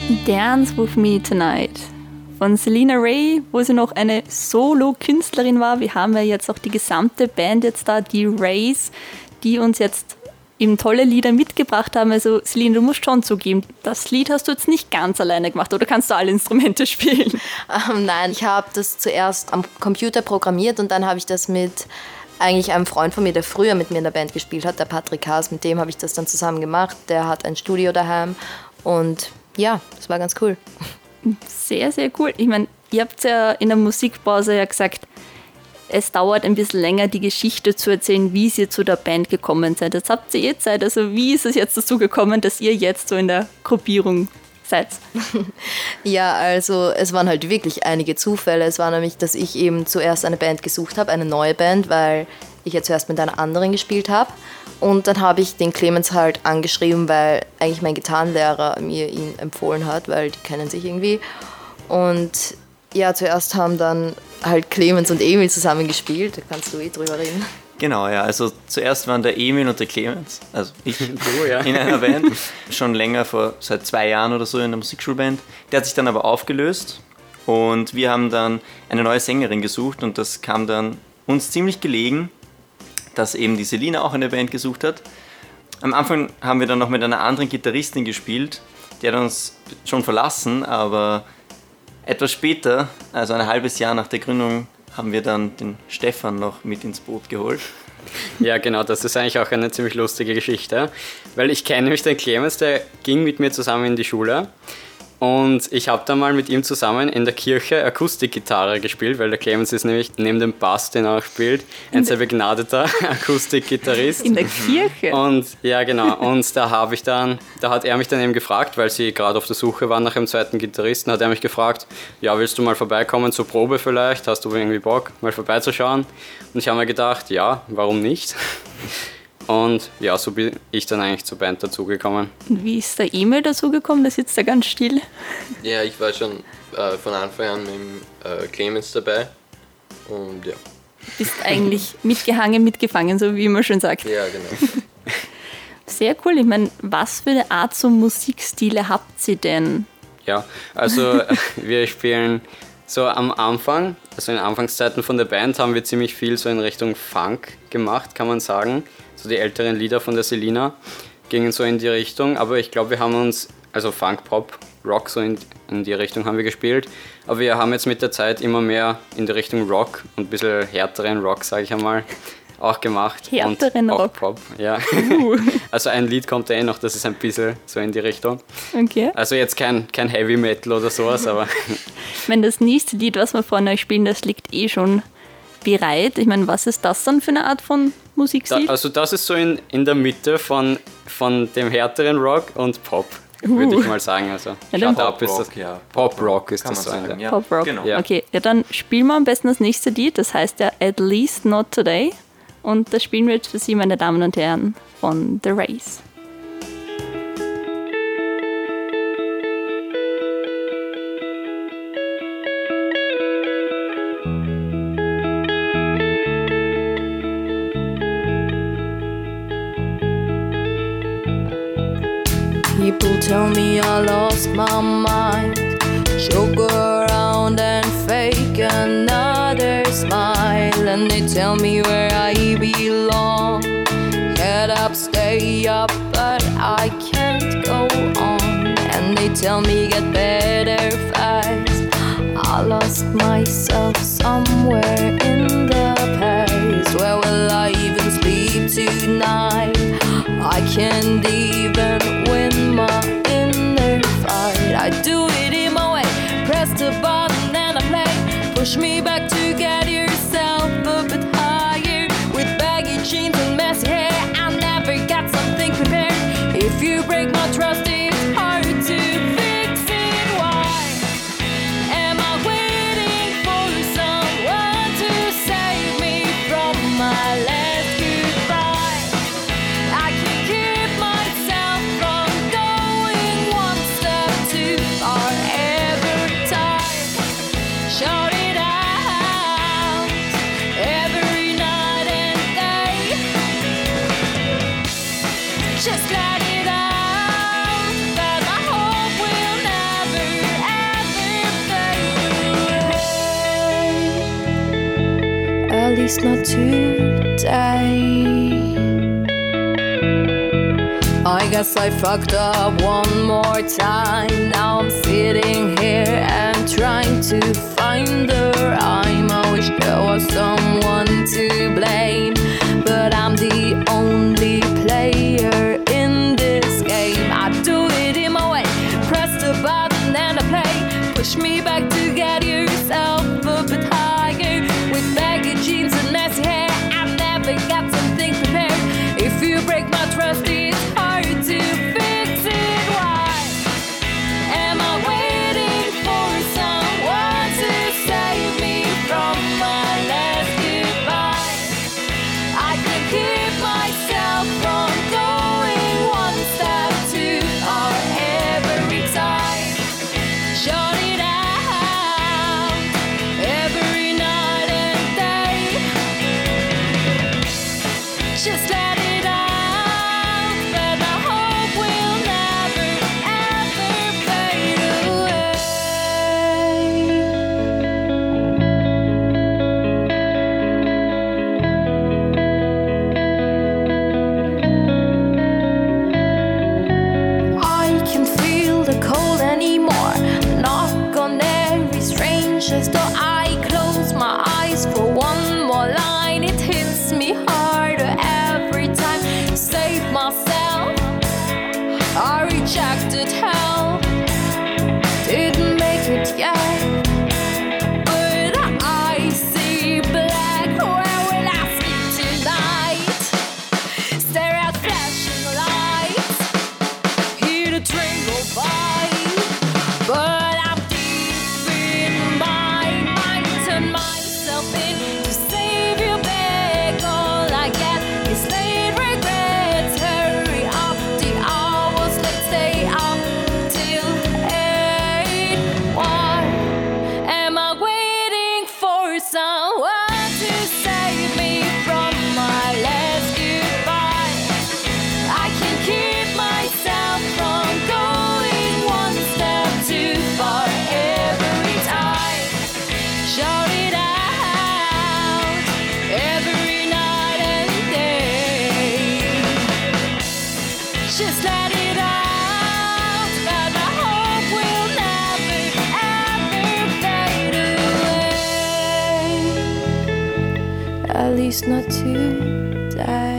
Dance With Me Tonight von Selena Ray, wo sie noch eine Solo-Künstlerin war. Wir haben ja jetzt auch die gesamte Band jetzt da, die Rays, die uns jetzt eben tolle Lieder mitgebracht haben. Also Selena, du musst schon zugeben, das Lied hast du jetzt nicht ganz alleine gemacht, oder kannst du alle Instrumente spielen? Nein, ich habe das zuerst am Computer programmiert und dann habe ich das mit eigentlich einem Freund von mir, der früher mit mir in der Band gespielt hat, der Patrick Haas, mit dem habe ich das dann zusammen gemacht. Der hat ein Studio daheim und ja, das war ganz cool. Sehr, sehr cool. Ich meine, ihr habt ja in der Musikpause ja gesagt, es dauert ein bisschen länger, die Geschichte zu erzählen, wie ihr zu der Band gekommen seid. Jetzt habt ihr Zeit, also wie ist es jetzt dazu gekommen, dass ihr jetzt so in der Gruppierung seid? Ja, also es waren halt wirklich einige Zufälle. Es war nämlich, dass ich eben zuerst eine Band gesucht habe, eine neue Band, weil ich ja zuerst mit einer anderen gespielt habe. Und dann habe ich den Clemens halt angeschrieben, weil eigentlich mein Gitarrenlehrer mir ihn empfohlen hat, weil die kennen sich irgendwie. Und ja, zuerst haben dann halt Clemens und Emil zusammen gespielt. Da kannst du drüber reden. Genau, ja. Also zuerst waren der Emil und der Clemens, also ich, in einer Band. Schon länger, seit 2 Jahren oder so in der Musikschulband. Der hat sich dann aber aufgelöst und wir haben dann eine neue Sängerin gesucht und das kam dann uns ziemlich gelegen, dass eben die Selina auch eine Band gesucht hat. Am Anfang haben wir dann noch mit einer anderen Gitarristin gespielt, die hat uns schon verlassen, aber etwas später, also ein halbes Jahr nach der Gründung, haben wir dann den Stefan noch mit ins Boot geholt. Ja, genau, das ist eigentlich auch eine ziemlich lustige Geschichte, weil ich kenne nämlich den Clemens, der ging mit mir zusammen in die Schule. Und ich habe dann mal mit ihm zusammen in der Kirche Akustikgitarre gespielt, weil der Clemens ist nämlich neben dem Bass, den er auch spielt, ein sehr begnadeter Akustikgitarrist. In der Kirche? Und ja, genau. Und da hat er mich dann eben gefragt, weil sie gerade auf der Suche waren nach einem zweiten Gitarristen, hat er mich gefragt, ja, willst du mal vorbeikommen zur Probe vielleicht? Hast du irgendwie Bock, mal vorbeizuschauen? Und ich habe mir gedacht, ja, warum nicht? Und ja, so bin ich dann eigentlich zur Band dazugekommen. Und wie ist der Emil dazugekommen? Der sitzt da ganz still. Ja, ich war schon von Anfang an mit Clemens dabei und ja. Bist eigentlich mitgehangen, mitgefangen, so wie man schon sagt. Ja, genau. Sehr cool. Ich meine, was für eine Art so Musikstile habt ihr denn? Ja, also wir spielen so am Anfang, also in Anfangszeiten von der Band haben wir ziemlich viel so in Richtung Funk gemacht, kann man sagen. So die älteren Lieder von der Selina gingen so in die Richtung, aber ich glaube, wir haben uns, also Funk, Pop, Rock, so in die Richtung haben wir gespielt, aber wir haben jetzt mit der Zeit immer mehr in die Richtung Rock und ein bisschen härteren Rock, sage ich einmal, auch gemacht. Härteren und Rock? Pop, ja. Also ein Lied kommt ja eh noch, das ist ein bisschen so in die Richtung. Okay. Also jetzt kein Heavy Metal oder sowas, aber... Ich meine, das nächste Lied, was wir vorne euch spielen, das liegt eh schon bereit. Ich meine, was ist das dann für eine Art von Musikstil? Also das ist so in der Mitte von dem härteren Rock und Pop, würde ich mal sagen. Also ja, Pop-Rock ist das so. Ja. Pop-Rock, genau. Ja. Okay, ja, dann spielen wir am besten das nächste Lied, das heißt ja At Least Not Today. Und das spielen wir jetzt für Sie, meine Damen und Herren, von The Rays. People tell me I lost my mind, joke around and fake another smile, and they tell me where I belong. Head up, stay up, but I can't go on. And they tell me get better fast. I lost myself somewhere in the past. Where will I even sleep tonight? I can't even win my inner fight. I do it in my way, press the button and I play. Push me back to get yourself a bit higher. With baggy jeans and messy hair, I never got something prepared. If you break my trust, it's hard to fix it. Why am I waiting for someone to save me from my last goodbye? I can keep myself least not today. I guess I fucked up one more time. Now I'm sitting here and trying to find the rhyme. I wish there was someone to blame, but I'm the only player in this game. I do it in my way, press the button and I play. Push me back to get yourself a bit higher. With baggy jeans and messy hair, I never got something prepared. If you break my trust, it's hard to fix it. Why am I waiting for someone to save me from my last goodbye? I can keep myself from going one step too far every time. Shut it out every night and day. Just let it out, but I hope will never ever fade away. I can't feel the cold anymore. Knock on every stranger's door. I close my eyes for one more line. It hits me harder every time. Save myself. I rejected hell. Didn't make it yet. But I see black. Where will I sleep tonight? Stare at flashing lights. Hear the train go by. But I'm deep in my mind. Turn myself in to save you back. All I get is late regrets. Hurry up, the hours late. Stay up till 8. Why am I waiting for someone to save me from my last goodbye? I can keep myself from going one step too far every time. Shout it out every night and day. Just let it out, but I hope will never ever fade away. At least not today.